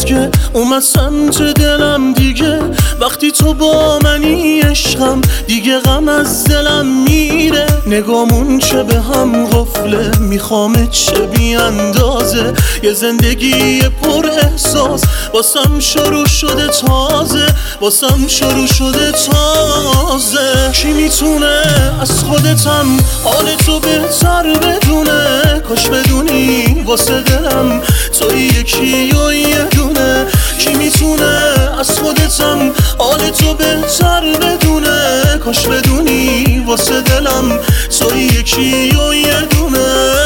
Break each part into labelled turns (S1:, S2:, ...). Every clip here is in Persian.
S1: که اومد سمت دلم دیگه. وقتی تو با منی عشقم دیگه غم از دلم میره. نگامون چه به هم غفله، میخوام چه بی اندازه. یه زندگی پر احساس واسم شروع شده تازه، واسم شروع شده تازه. کی میتونه از خودتم حال تو بهتر بدونه؟ کاش بدونی واسه دلم توی یکی و یه دونه. کی میتونه از خودتم حال تو بهتر بدونه؟ کاش بدونی واسه دلم توی یکی و یه دونه.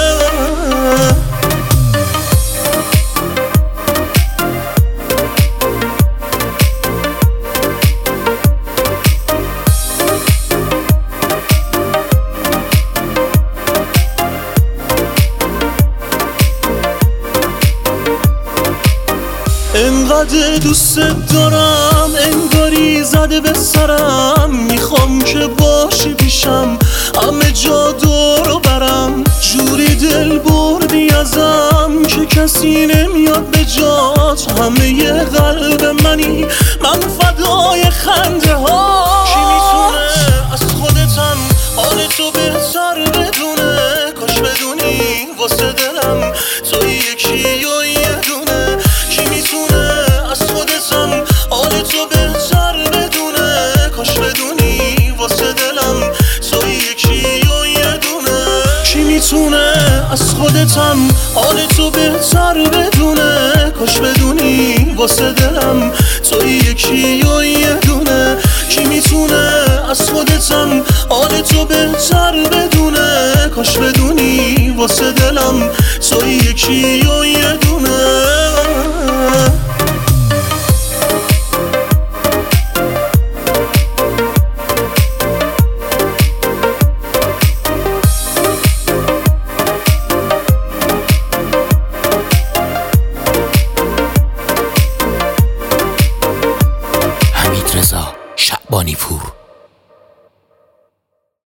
S1: انقدر دوست دارم انگاری زده به سرم. میخوام که باشی پیشم همه جا دورو برم. جوری دل بردی ازم که کسی نمیاد به جات. همه ی قلب منی من فدای خنده ها. کی میتونه از خودتم حال تو بهتر بدونه؟ کاش بدونی واسه دلم توی یکی و یه دونه. کی میتونه از خودتم حال تو بهتر بدونه؟ کاش بدونی واسه دلم توی یکی و یه دونه. کی میتونه از خودتم حال تو بهتر بدونه؟ کاش بدونی واسه دلم توی یکی و یه دونه. کی میتونه از خودتم حال تو بهتر بدونه؟ کاش بدونی واسه دلم توی یکی و یه دونه.